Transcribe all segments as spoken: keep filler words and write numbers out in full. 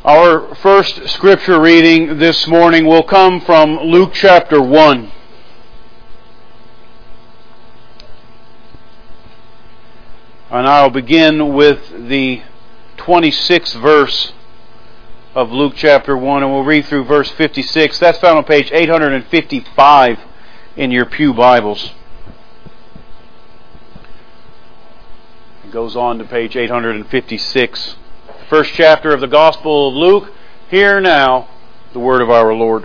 Our first scripture reading this morning will come from Luke chapter one. And I'll begin with the twenty-sixth verse of Luke chapter one, and we'll read through verse fifty-six. That's found on page eight hundred fifty-five in your pew Bibles. It goes on to page eight hundred fifty-six. First chapter of the Gospel of Luke. Hear now the word of our Lord.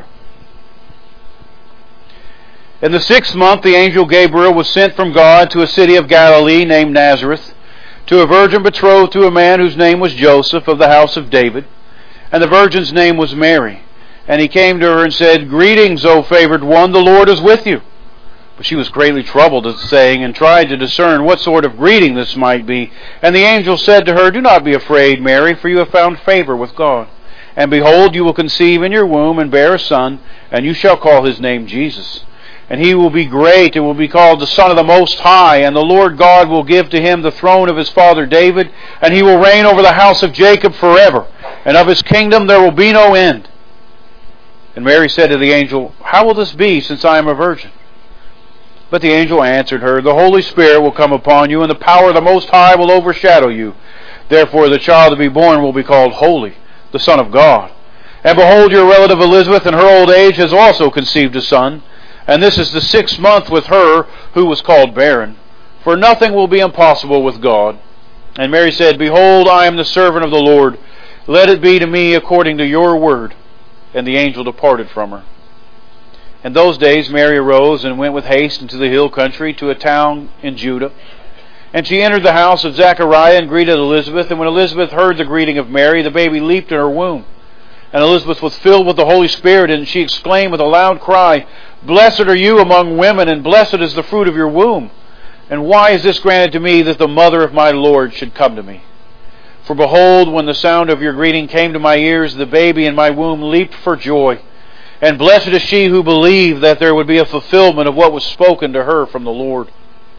In the sixth month, the angel Gabriel was sent from God to a city of Galilee named Nazareth, to a virgin betrothed to a man whose name was Joseph, of the house of David, and the virgin's name was Mary. And he came to her and said, "Greetings, O favored one, the Lord is with you." But she was greatly troubled at the saying, and tried to discern what sort of greeting this might be. And the angel said to her, "Do not be afraid, Mary, for you have found favor with God. And behold, you will conceive in your womb and bear a son, and you shall call his name Jesus. And he will be great, and will be called the Son of the Most High. And the Lord God will give to him the throne of his father David, and he will reign over the house of Jacob forever. And of his kingdom there will be no end." And Mary said to the angel, "How will this be, since I am a virgin?" But the angel answered her, "The Holy Spirit will come upon you, and the power of the Most High will overshadow you. Therefore the child to be born will be called Holy, the Son of God. And behold, your relative Elizabeth in her old age has also conceived a son, and this is the sixth month with her who was called barren. For nothing will be impossible with God." And Mary said, "Behold, I am the servant of the Lord. Let it be to me according to your word." And the angel departed from her. In those days Mary arose and went with haste into the hill country to a town in Judah. And she entered the house of Zechariah and greeted Elizabeth. And when Elizabeth heard the greeting of Mary, the baby leaped in her womb. And Elizabeth was filled with the Holy Spirit, and she exclaimed with a loud cry, "Blessed are you among women, and blessed is the fruit of your womb. And why is this granted to me, that the mother of my Lord should come to me? For behold, when the sound of your greeting came to my ears, the baby in my womb leaped for joy. And blessed is she who believed that there would be a fulfillment of what was spoken to her from the Lord."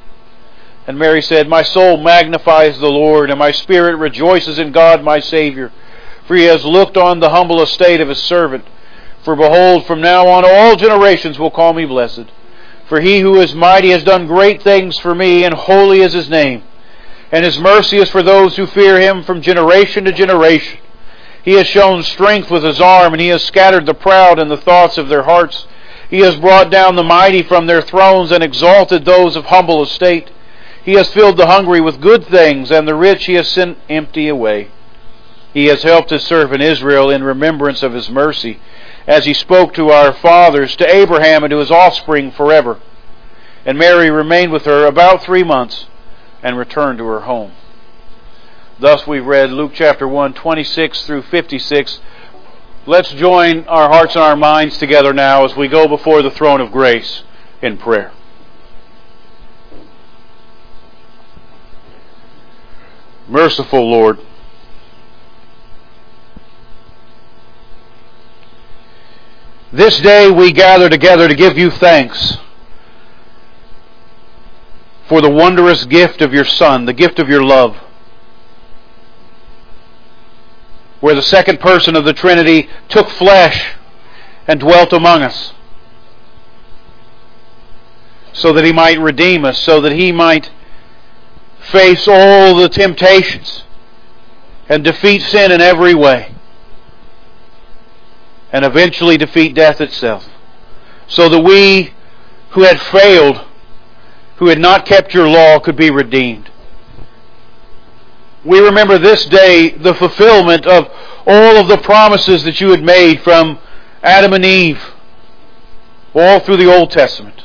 And Mary said, "My soul magnifies the Lord, and my spirit rejoices in God my Savior, for he has looked on the humble estate of his servant. For behold, from now on all generations will call me blessed. For he who is mighty has done great things for me, and holy is his name. And his mercy is for those who fear him from generation to generation. He has shown strength with his arm, and he has scattered the proud in the thoughts of their hearts. He has brought down the mighty from their thrones, and exalted those of humble estate. He has filled the hungry with good things, and the rich he has sent empty away. He has helped his servant Israel in remembrance of his mercy, as he spoke to our fathers, to Abraham and to his offspring forever." And Mary remained with her about three months, and returned to her home. Thus we've read Luke chapter one, twenty-six through fifty-six. Let's join our hearts and our minds together now as we go before the throne of grace in prayer. Merciful Lord, this day we gather together to give you thanks for the wondrous gift of your Son, the gift of your love, where the second person of the Trinity took flesh and dwelt among us, so that he might redeem us, so that he might face all the temptations and defeat sin in every way, and eventually defeat death itself, so that we who had failed, who had not kept your law, could be redeemed. We remember this day the fulfillment of all of the promises that you had made from Adam and Eve, all through the Old Testament,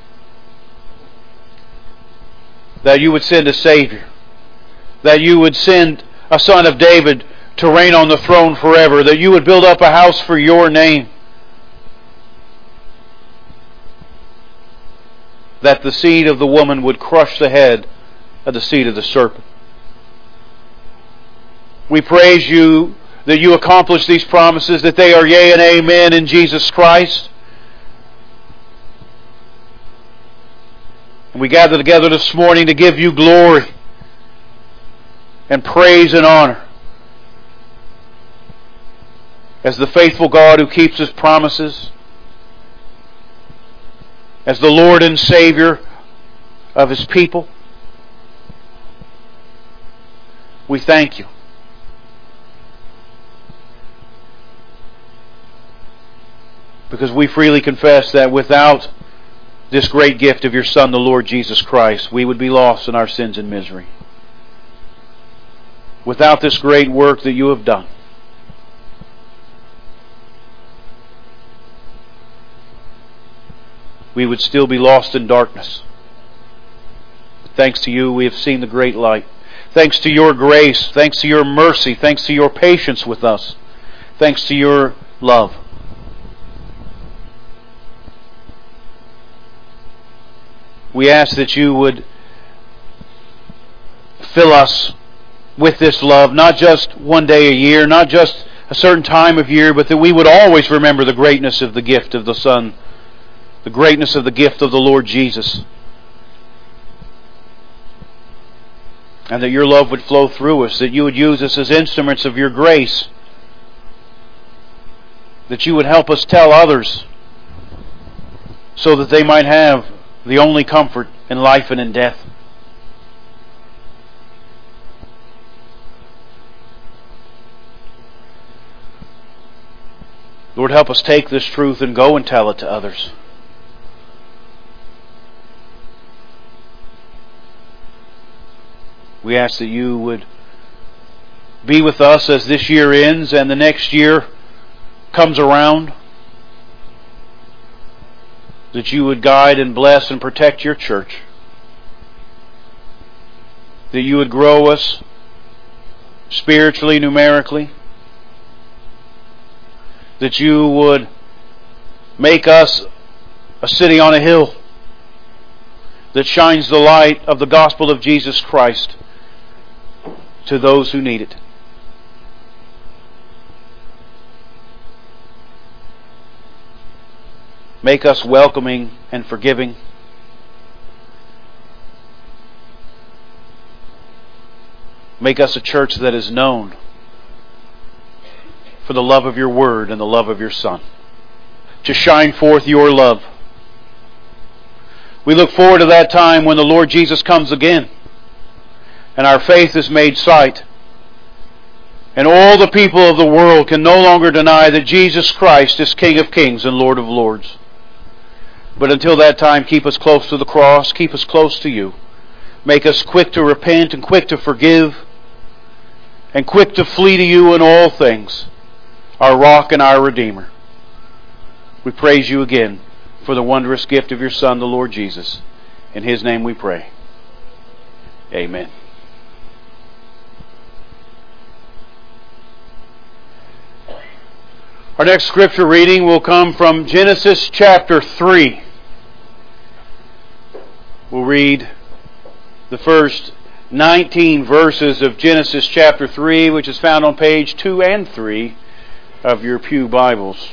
that you would send a Savior, that you would send a Son of David to reign on the throne forever, that you would build up a house for your name, that the seed of the woman would crush the head of the seed of the serpent. We praise you that you accomplish these promises, that they are yea and amen in Jesus Christ. And we gather together this morning to give you glory and praise and honor as the faithful God who keeps His promises, as the Lord and Savior of His people. We thank You. Because we freely confess that without this great gift of Your Son, the Lord Jesus Christ, we would be lost in our sins and misery. Without this great work that You have done, we would still be lost in darkness. Thanks to You, we have seen the great light. Thanks to Your grace, thanks to Your mercy, thanks to Your patience with us, thanks to Your love. We ask that You would fill us with this love, not just one day a year, not just a certain time of year, but that we would always remember the greatness of the gift of the Son, the greatness of the gift of the Lord Jesus. And that Your love would flow through us, that You would use us as instruments of Your grace, that You would help us tell others so that they might have the only comfort in life and in death. Lord, help us take this truth and go and tell it to others. We ask that You would be with us as this year ends and the next year comes around. That You would guide and bless and protect Your church. That You would grow us spiritually, numerically. That You would make us a city on a hill that shines the light of the gospel of Jesus Christ to those who need it. Make us welcoming and forgiving. Make us a church that is known for the love of Your Word and the love of Your Son, to shine forth Your love. We look forward to that time when the Lord Jesus comes again and our faith is made sight, and all the people of the world can no longer deny that Jesus Christ is King of Kings and Lord of Lords. But until that time, keep us close to the cross, keep us close to You. Make us quick to repent and quick to forgive, and quick to flee to You in all things, our rock and our Redeemer. We praise You again for the wondrous gift of Your Son, the Lord Jesus. In His name we pray. Amen. Our next scripture reading will come from Genesis chapter three. We'll read the first nineteen verses of Genesis chapter three, which is found on page two and three of your pew Bibles.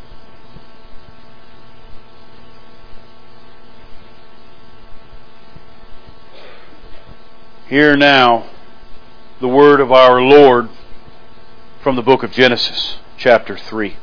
Hear now the word of our Lord from the book of Genesis, chapter three.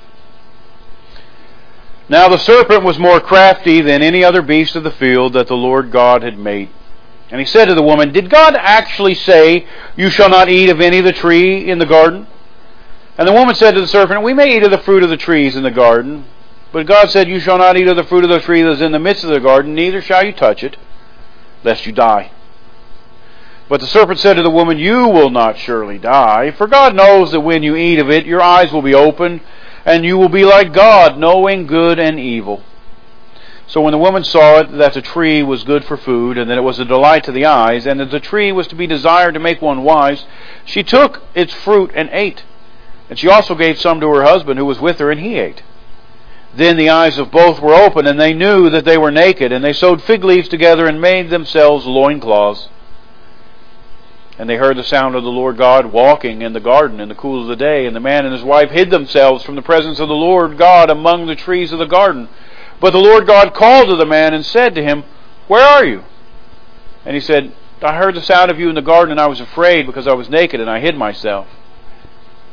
Now the serpent was more crafty than any other beast of the field that the Lord God had made. And he said to the woman, Did God actually say, You shall not eat of any of the tree in the garden? And the woman said to the serpent, We may eat of the fruit of the trees in the garden. But God said, You shall not eat of the fruit of the tree that is in the midst of the garden, neither shall you touch it, lest you die. But the serpent said to the woman, You will not surely die, for God knows that when you eat of it, your eyes will be opened, and you will be like God, knowing good and evil. So when the woman saw it, that the tree was good for food, and that it was a delight to the eyes, and that the tree was to be desired to make one wise, she took its fruit and ate. And she also gave some to her husband who was with her, and he ate. Then the eyes of both were opened, and they knew that they were naked, and they sewed fig leaves together and made themselves loincloths. And they heard the sound of the Lord God walking in the garden in the cool of the day. And the man and his wife hid themselves from the presence of the Lord God among the trees of the garden. But the Lord God called to the man and said to him, Where are you? And he said, I heard the sound of you in the garden, and I was afraid because I was naked, and I hid myself.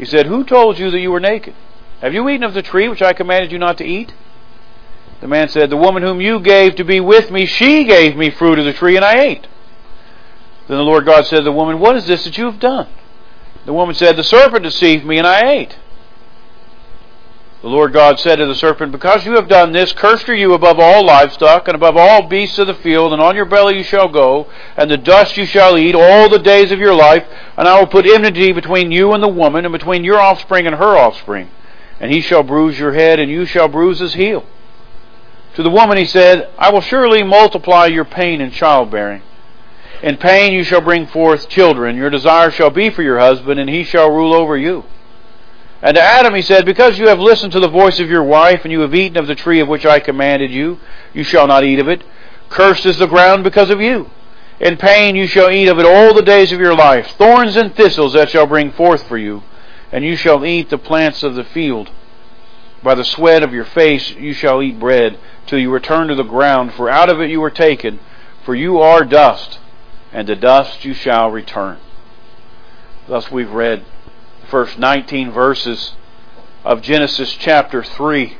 He said, "Who told you that you were naked? Have you eaten of the tree which I commanded you not to eat?" The man said, "The woman whom you gave to be with me, she gave me fruit of the tree, and I ate." Then the Lord God said to the woman, "What is this that you have done?" The woman said, "The serpent deceived me, and I ate." The Lord God said to the serpent, "Because you have done this, cursed are you above all livestock, and above all beasts of the field, and on your belly you shall go, and the dust you shall eat all the days of your life, and I will put enmity between you and the woman, and between your offspring and her offspring. And he shall bruise your head, and you shall bruise his heel." To the woman he said, "I will surely multiply your pain in childbearing. In pain you shall bring forth children. Your desire shall be for your husband, and he shall rule over you." And to Adam he said, "Because you have listened to the voice of your wife, and you have eaten of the tree of which I commanded you, you shall not eat of it. Cursed is the ground because of you. In pain you shall eat of it all the days of your life. Thorns and thistles that shall bring forth for you, and you shall eat the plants of the field. By the sweat of your face you shall eat bread, till you return to the ground, for out of it you were taken, for you are dust, and to dust you shall return." Thus we've read the first nineteen verses of Genesis chapter three.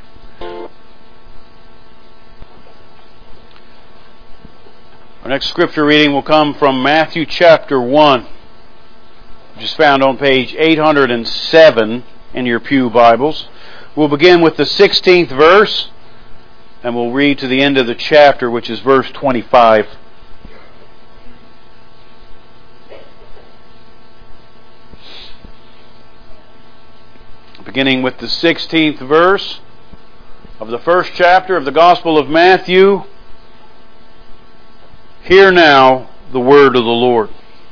Our next scripture reading will come from Matthew chapter one, which is found on page eight hundred seven in your pew Bibles. We'll begin with the sixteenth verse, and we'll read to the end of the chapter, which is verse twenty-five. Beginning with the sixteenth verse of the first chapter of the Gospel of Matthew. Hear now the word of the Lord.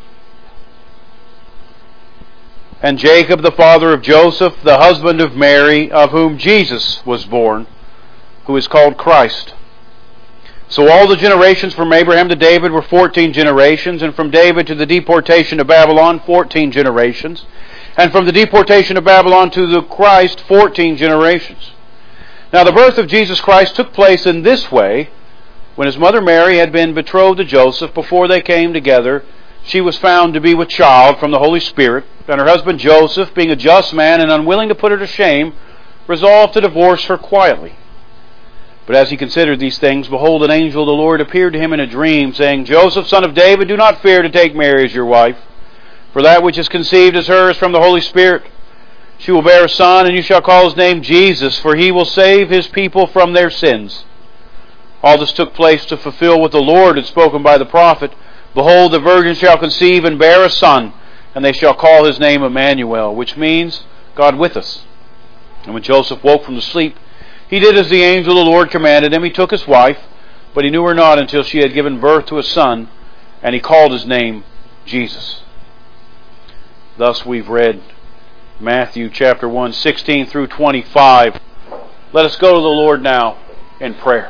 And Jacob, the father of Joseph, the husband of Mary, of whom Jesus was born, who is called Christ. So all the generations from Abraham to David were fourteen generations, and from David to the deportation of Babylon, fourteen generations, and from the deportation of Babylon to the Christ, fourteen generations. Now the birth of Jesus Christ took place in this way. When his mother Mary had been betrothed to Joseph, before they came together, she was found to be with child from the Holy Spirit. And her husband Joseph, being a just man and unwilling to put her to shame, resolved to divorce her quietly. But as he considered these things, behold, an angel of the Lord appeared to him in a dream, saying, "Joseph, son of David, do not fear to take Mary as your wife, for that which is conceived as hers from the Holy Spirit. She will bear a son, and you shall call his name Jesus, for he will save his people from their sins." All this took place to fulfill what the Lord had spoken by the prophet. "Behold, the virgin shall conceive and bear a son, and they shall call his name Emmanuel," which means God with us. And when Joseph woke from the sleep, he did as the angel of the Lord commanded him. He took his wife, but he knew her not until she had given birth to a son, and he called his name Jesus. Thus we've read Matthew chapter one, sixteen through twenty-five. Let us go to the Lord now in prayer.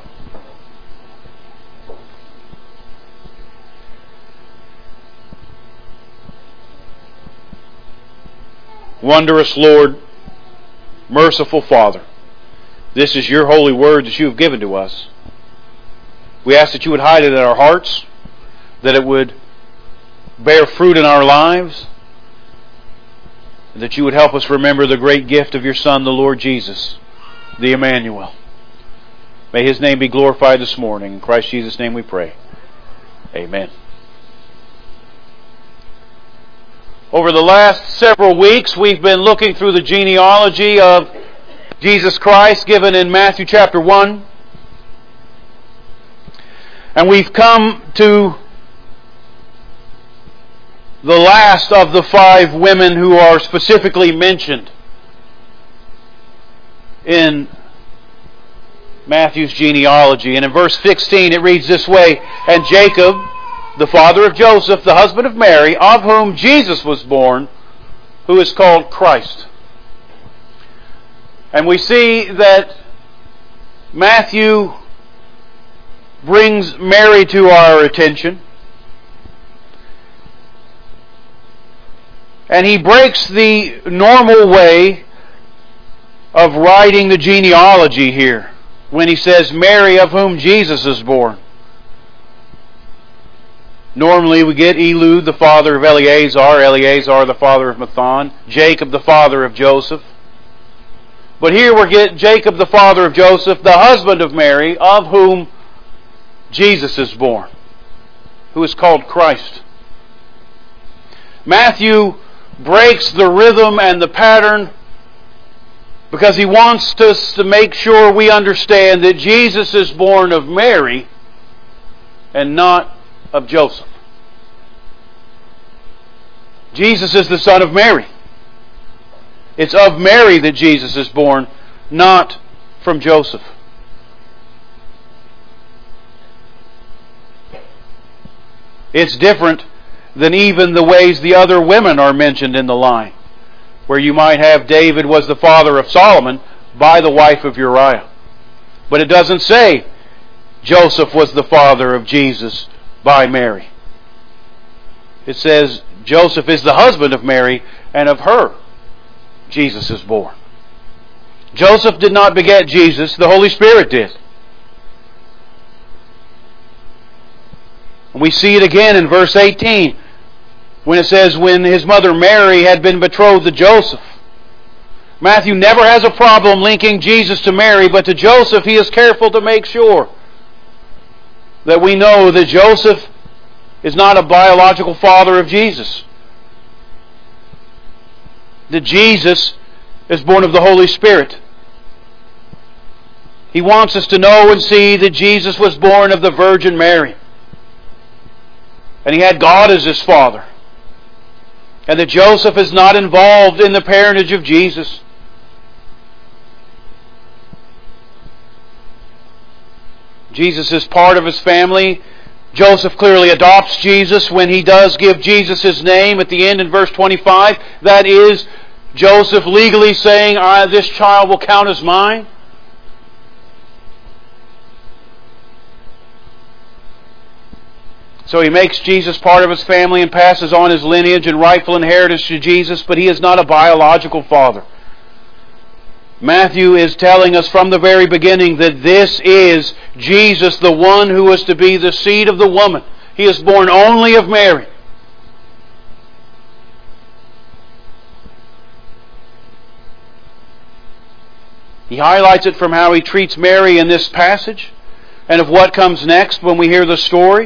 Wondrous Lord, merciful Father, this is your holy word that you have given to us. We ask that you would hide it in our hearts, that it would bear fruit in our lives, and that you would help us remember the great gift of your Son, the Lord Jesus, the Emmanuel. May his name be glorified this morning. In Christ Jesus' name we pray. Amen. Over the last several weeks, we've been looking through the genealogy of Jesus Christ given in Matthew chapter one. And we've come to the last of the five women who are specifically mentioned in Matthew's genealogy. And in verse sixteen it reads this way, "And Jacob, the father of Joseph, the husband of Mary, of whom Jesus was born, who is called Christ." And we see that Matthew brings Mary to our attention. And he breaks the normal way of writing the genealogy here when he says, "Mary, of whom Jesus is born." Normally we get Elud, the father of Eleazar, Eleazar, the father of Matthan, Jacob, the father of Joseph. But here we get Jacob, the father of Joseph, the husband of Mary, of whom Jesus is born, who is called Christ. Matthew breaks the rhythm and the pattern because he wants us to make sure we understand that Jesus is born of Mary and not of Joseph. Jesus is the son of Mary. It's of Mary that Jesus is born, not from Joseph. It's different than even the ways the other women are mentioned in the line, where you might have David was the father of Solomon by the wife of Uriah. But it doesn't say Joseph was the father of Jesus by Mary. It says Joseph is the husband of Mary, and of her Jesus is born. Joseph did not beget Jesus, the Holy Spirit did. And we see it again in verse eighteen, when it says, when his mother Mary had been betrothed to Joseph. Matthew never has a problem linking Jesus to Mary, but to Joseph he is careful to make sure that we know that Joseph is not a biological father of Jesus. That Jesus is born of the Holy Spirit. He wants us to know and see that Jesus was born of the Virgin Mary. And he had God as his father. And that Joseph is not involved in the parentage of Jesus. Jesus is part of his family. Joseph clearly adopts Jesus when he does give Jesus his name at the end in verse twenty-five. That is Joseph legally saying, I, this child will count as mine. So he makes Jesus part of his family and passes on his lineage and rightful inheritance to Jesus, but he is not a biological father. Matthew is telling us from the very beginning that this is Jesus, the one who was to be the seed of the woman. He is born only of Mary. He highlights it from how he treats Mary in this passage and of what comes next when we hear the story.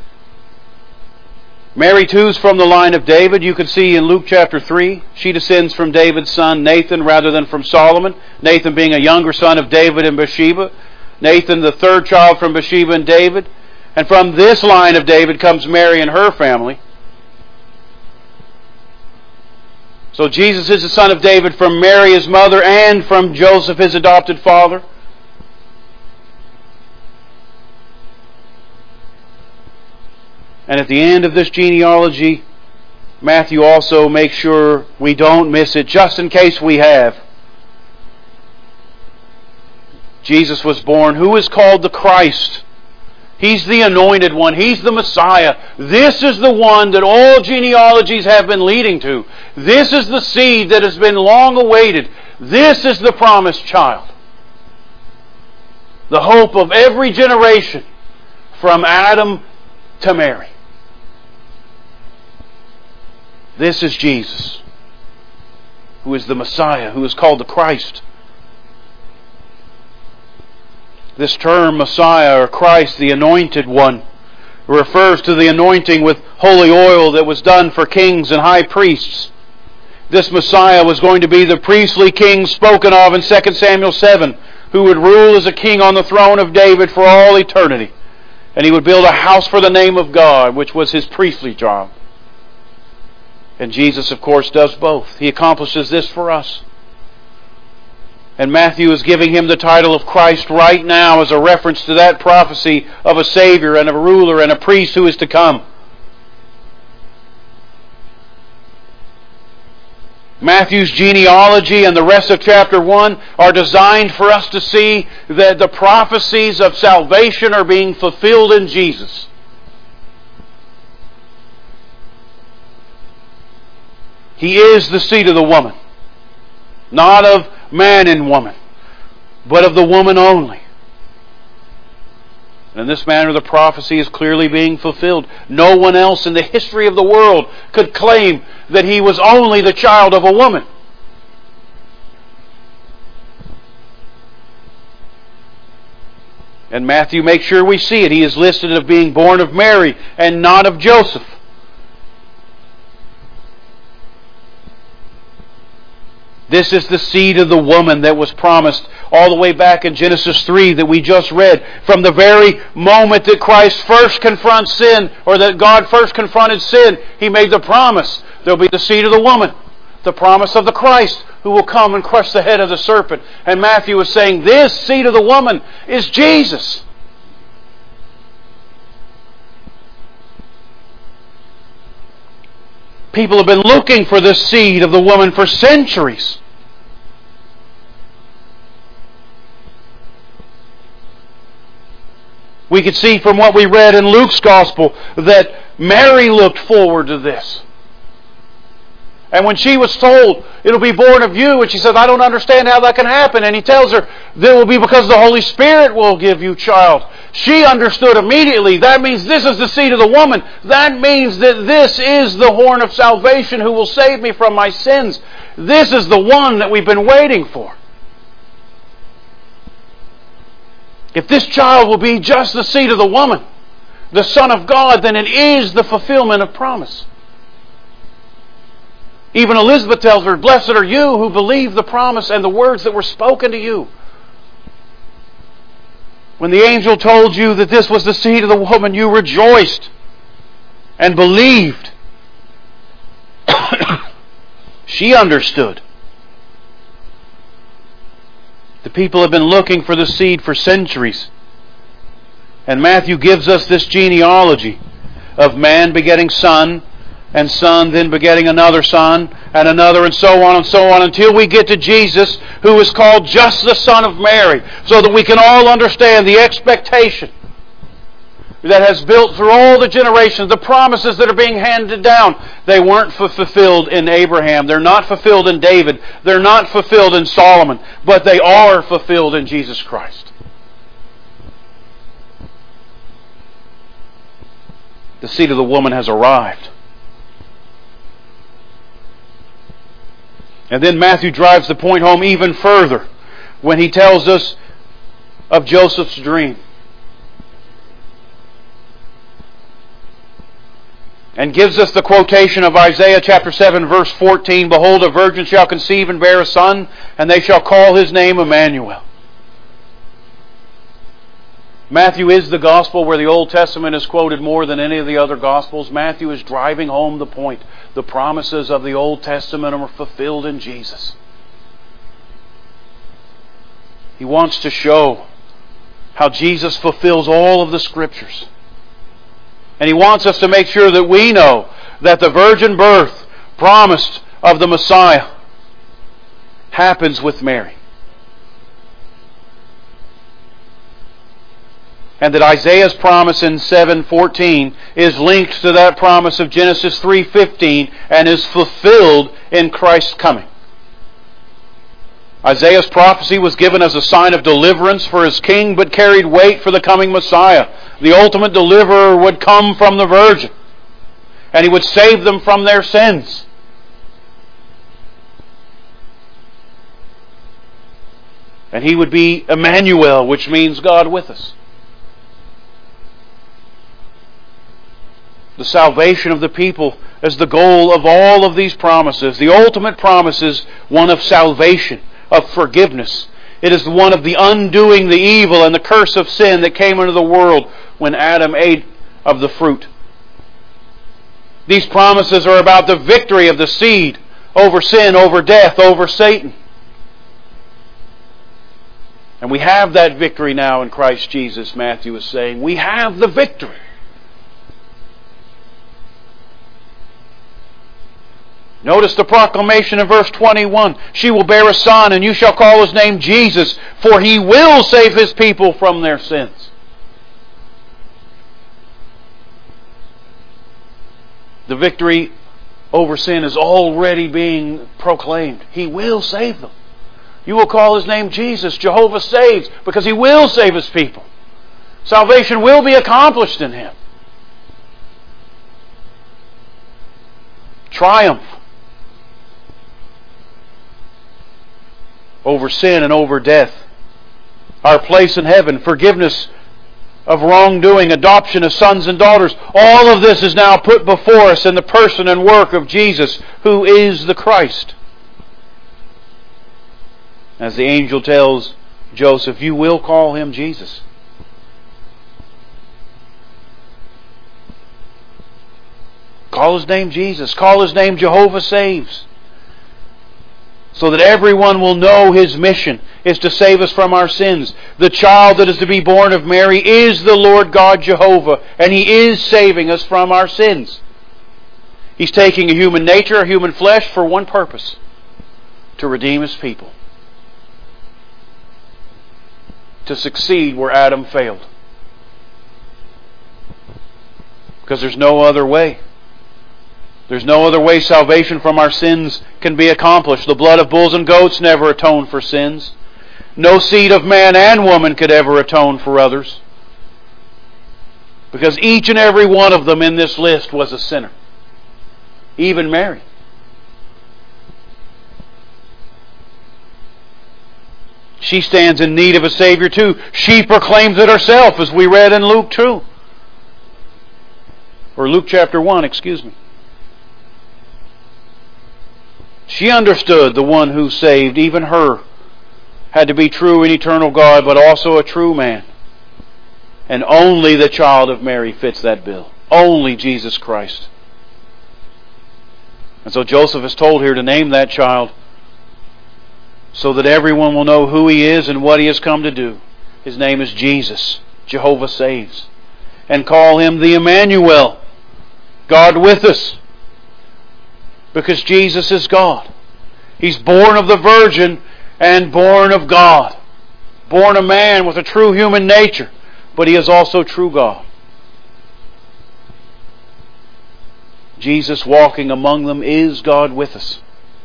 Mary too is from the line of David. You can see in Luke chapter three, she descends from David's son Nathan rather than from Solomon. Nathan being a younger son of David and Bathsheba. Nathan the third child from Bathsheba and David. And from this line of David comes Mary and her family. So Jesus is the son of David from Mary his mother and from Joseph his adopted father. And at the end of this genealogy, Matthew also makes sure we don't miss it, just in case we have. Jesus was born, who is called the Christ. He's the anointed one. He's the Messiah. This is the one that all genealogies have been leading to. This is the seed that has been long awaited. This is the promised child. The hope of every generation from Adam to Mary. This is Jesus, who is the Messiah, who is called the Christ. This term, Messiah or Christ, the Anointed One, refers to the anointing with holy oil that was done for kings and high priests. This Messiah was going to be the priestly king spoken of in Second Samuel seven, who would rule as a king on the throne of David for all eternity. And he would build a house for the name of God, which was his priestly job. And Jesus, of course, does both. He accomplishes this for us. And Matthew is giving him the title of Christ right now as a reference to that prophecy of a Savior and a ruler and a priest who is to come. Matthew's genealogy and the rest of chapter one are designed for us to see that the prophecies of salvation are being fulfilled in Jesus. He is the seed of the woman. Not of man and woman, but of the woman only. And in this manner the prophecy is clearly being fulfilled. No one else in the history of the world could claim that he was only the child of a woman. And Matthew makes sure we see it. He is listed as being born of Mary and not of Joseph. This is the seed of the woman that was promised all the way back in Genesis three that we just read. From the very moment that Christ first confronts sin, or that God first confronted sin, He made the promise. There will be the seed of the woman. The promise of the Christ who will come and crush the head of the serpent. And Matthew is saying this seed of the woman is Jesus. People have been looking for this seed of the woman for centuries. We could see from what we read in Luke's Gospel that Mary looked forward to this. And when she was told, it'll be born of you, and she says, I don't understand how that can happen. And he tells her, that will be because the Holy Spirit will give you child. She understood immediately, that means this is the seed of the woman. That means that this is the horn of salvation who will save me from my sins. This is the one that we've been waiting for. If this child will be just the seed of the woman, the Son of God, then it is the fulfillment of promise. Even Elizabeth tells her, blessed are you who believe the promise and the words that were spoken to you. When the angel told you that this was the seed of the woman, you rejoiced and believed. She understood. The people have been looking for the seed for centuries. And Matthew gives us this genealogy of man begetting son, and son then begetting another son, and another, and so on and so on, until we get to Jesus, who is called just the Son of Mary, so that we can all understand the expectation that has built through all the generations, the promises that are being handed down. They weren't fulfilled in Abraham. They're not fulfilled in David. They're not fulfilled in Solomon. But they are fulfilled in Jesus Christ. The seed of the woman has arrived. And then Matthew drives the point home even further when he tells us of Joseph's dream. And gives us the quotation of Isaiah chapter seven verse fourteen, behold, a virgin shall conceive and bear a son, and they shall call his name Emmanuel. Matthew is the gospel where the Old Testament is quoted more than any of the other gospels. Matthew is driving home the point. The promises of the Old Testament are fulfilled in Jesus. He wants to show how Jesus fulfills all of the Scriptures. And he wants us to make sure that we know that the virgin birth promised of the Messiah happens with Mary. And that Isaiah's promise in seven fourteen is linked to that promise of Genesis three fifteen and is fulfilled in Christ's coming. Isaiah's prophecy was given as a sign of deliverance for his king, but carried weight for the coming Messiah. The ultimate deliverer would come from the virgin, and he would save them from their sins. And he would be Emmanuel, which means God with us. The salvation of the people is the goal of all of these promises. The ultimate promise is one of salvation, of forgiveness. It is one of the undoing the evil and the curse of sin that came into the world when Adam ate of the fruit. These promises are about the victory of the seed over sin, over death, over Satan. And we have that victory now in Christ Jesus, Matthew is saying. We have the victory. Notice the proclamation in verse twenty-one. She will bear a son, and you shall call his name Jesus, for he will save his people from their sins. The victory over sin is already being proclaimed. He will save them. You will call his name Jesus. Jehovah saves, because he will save his people. Salvation will be accomplished in Him. Triumph over sin and over death. Our place in heaven, forgiveness of wrongdoing, adoption of sons and daughters. All of this is now put before us in the person and work of Jesus, who is the Christ. As the angel tells Joseph, you will call Him Jesus. Call His name Jesus. Call His name Jehovah Saves. So that everyone will know His mission is to save us from our sins. The child that is to be born of Mary is the Lord God Jehovah, and He is saving us from our sins. He's taking a human nature, a human flesh, for one purpose: to redeem His people. To succeed where Adam failed. Because there's no other way. There's no other way salvation from our sins can be accomplished. The blood of bulls and goats never atoned for sins. No seed of man and woman could ever atone for others. Because each and every one of them in this list was a sinner. Even Mary. She stands in need of a Savior too. She proclaims it herself, as we read in Luke two. Or Luke chapter one, excuse me. She understood the one who saved, even her, had to be true and eternal God, but also a true man. And only the child of Mary fits that bill. Only Jesus Christ. And so Joseph is told here to name that child so that everyone will know who He is and what He has come to do. His name is Jesus, Jehovah Saves. And call Him the Emmanuel, God with us. Because Jesus is God. He's born of the Virgin and born of God. Born a man with a true human nature, but He is also true God. Jesus walking among them is God with us.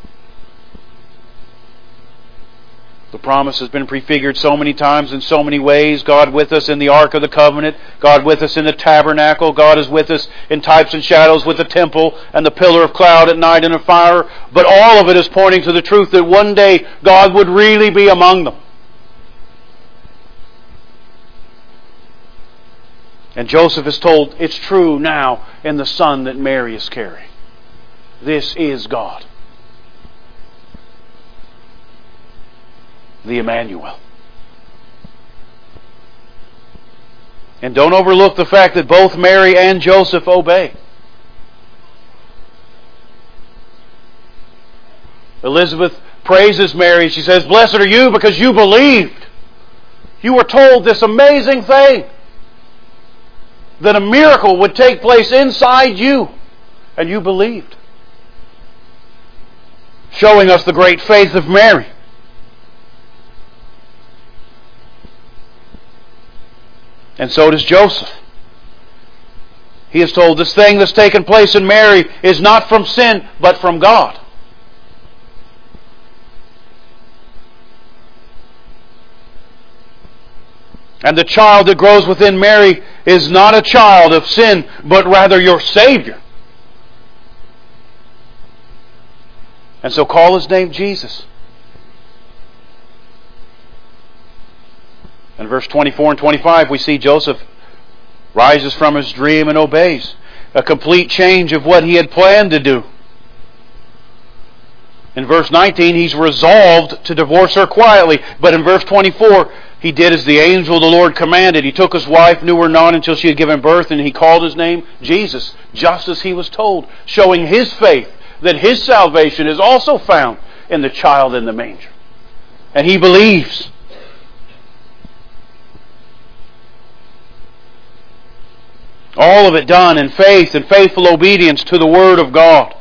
The promise has been prefigured so many times in so many ways. God with us in the Ark of the Covenant. God with us in the tabernacle. God is with us in types and shadows with the temple and the pillar of cloud at night and a fire. But all of it is pointing to the truth that one day God would really be among them. And Joseph is told it's true now in the son that Mary is carrying. This is God. The Emmanuel. And don't overlook the fact that both Mary and Joseph obey. Elizabeth praises Mary. She says, "Blessed are you because you believed. You were told this amazing thing, that a miracle would take place inside you, and you believed." Showing us the great faith of Mary. And so does Joseph. He is told this thing that's taken place in Mary is not from sin, but from God. And the child that grows within Mary is not a child of sin, but rather your Savior. And so call His name Jesus. In verse twenty-four and twenty-five, we see Joseph rises from his dream and obeys. A complete change of what he had planned to do. In verse nineteen, he's resolved to divorce her quietly. But in verse twenty-four, he did as the angel of the Lord commanded. He took his wife, knew her not until she had given birth, and he called his name Jesus, just as he was told, showing his faith that his salvation is also found in the child in the manger. And he believes. All of it done in faith and faithful obedience to the Word of God.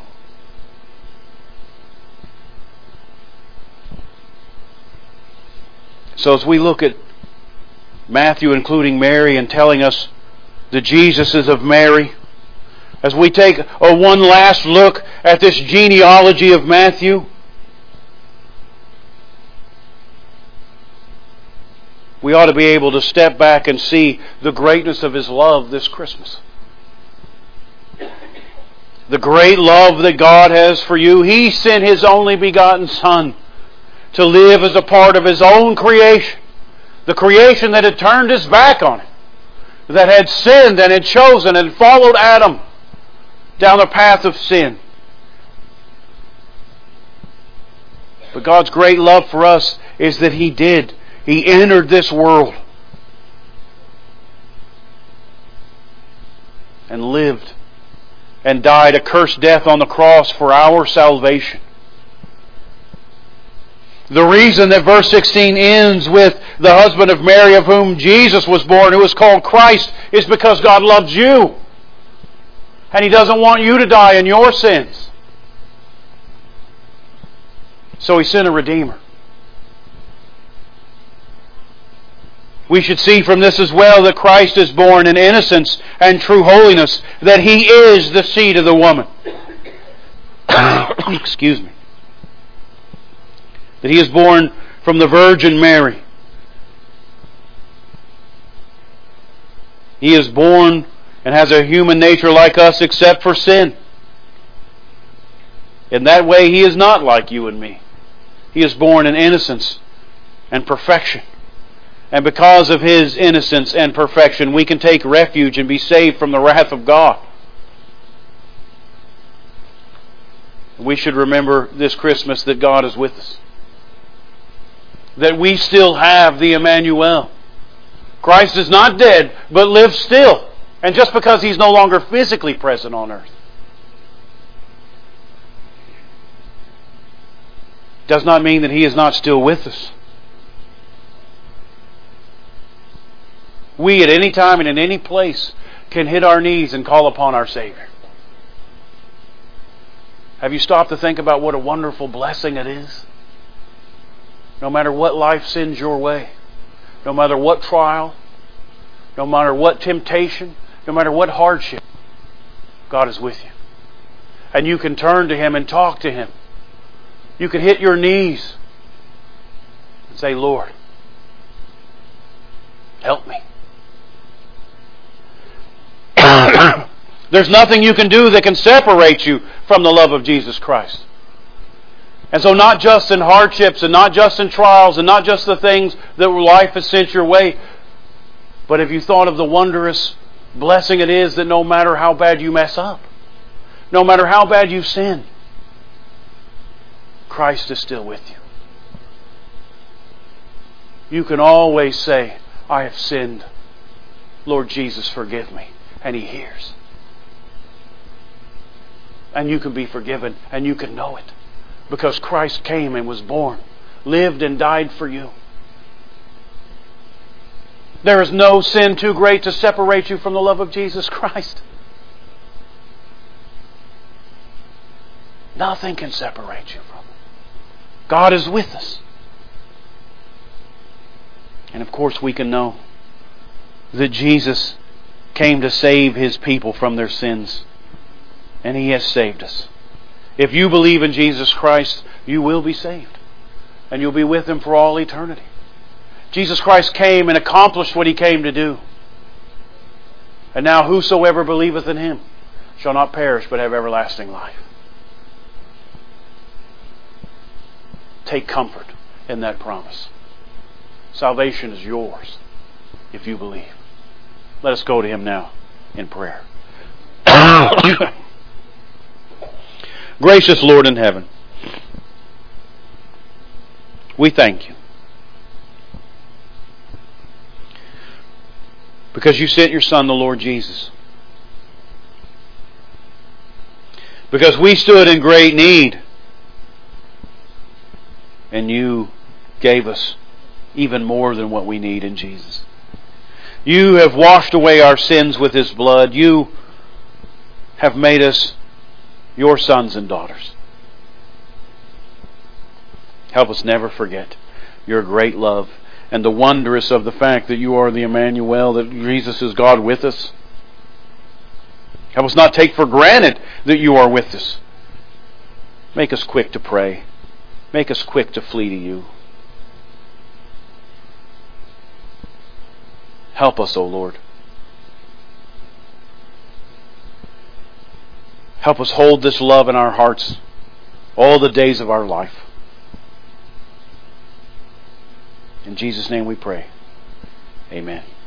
So as we look at Matthew including Mary and telling us the Jesuses of Mary, as we take a one last look at this genealogy of Matthew, we ought to be able to step back and see the greatness of His love this Christmas. The great love that God has for you. He sent His only begotten Son to live as a part of His own creation. The creation that had turned its back on Him, that had sinned and had chosen and followed Adam down the path of sin. But God's great love for us is that He did. He entered this world and lived and died a cursed death on the cross for our salvation. The reason that verse sixteen ends with the husband of Mary, of whom Jesus was born, who is called Christ, is because God loves you. And He doesn't want you to die in your sins. So He sent a Redeemer. We should see from this as well that Christ is born in innocence and true holiness, that He is the seed of the woman. Excuse me. That He is born from the Virgin Mary. He is born and has a human nature like us except for sin. In that way, He is not like you and me. He is born in innocence and perfection. And because of His innocence and perfection, we can take refuge and be saved from the wrath of God. We should remember this Christmas that God is with us. That we still have the Emmanuel. Christ is not dead, but lives still. And just because He's no longer physically present on earth, does not mean that He is not still with us. We at any time and in any place can hit our knees and call upon our Savior. Have you stopped to think about what a wonderful blessing it is? No matter what life sends your way, no matter what trial, no matter what temptation, no matter what hardship, God is with you. And you can turn to Him and talk to Him. You can hit your knees and say, Lord, help me. There's nothing you can do that can separate you from the love of Jesus Christ. And so not just in hardships and not just in trials and not just the things that life has sent your way, but have you thought of the wondrous blessing it is that no matter how bad you mess up, no matter how bad you sin, Christ is still with you. You can always say, I have sinned. Lord Jesus, forgive me. And He hears. And you can be forgiven and you can know it. Because Christ came and was born, lived and died for you. There is no sin too great to separate you from the love of Jesus Christ. Nothing can separate you from it. God is with us. And of course we can know that Jesus came to save His people from their sins. And He has saved us. If you believe in Jesus Christ, you will be saved. And you'll be with Him for all eternity. Jesus Christ came and accomplished what He came to do. And now whosoever believeth in Him shall not perish but have everlasting life. Take comfort in that promise. Salvation is yours if you believe. Let us go to Him now in prayer. Gracious Lord in heaven, we thank You because You sent Your Son, the Lord Jesus. Because we stood in great need and You gave us even more than what we need in Jesus. You have washed away our sins with His blood. You have made us Your sons and daughters. Help us never forget Your great love and the wondrous of the fact that You are the Emmanuel, that Jesus is God with us. Help us not take for granted that You are with us. Make us quick to pray. Make us quick to flee to You. Help us, O Lord. Help us hold this love in our hearts all the days of our life. In Jesus' name we pray. Amen.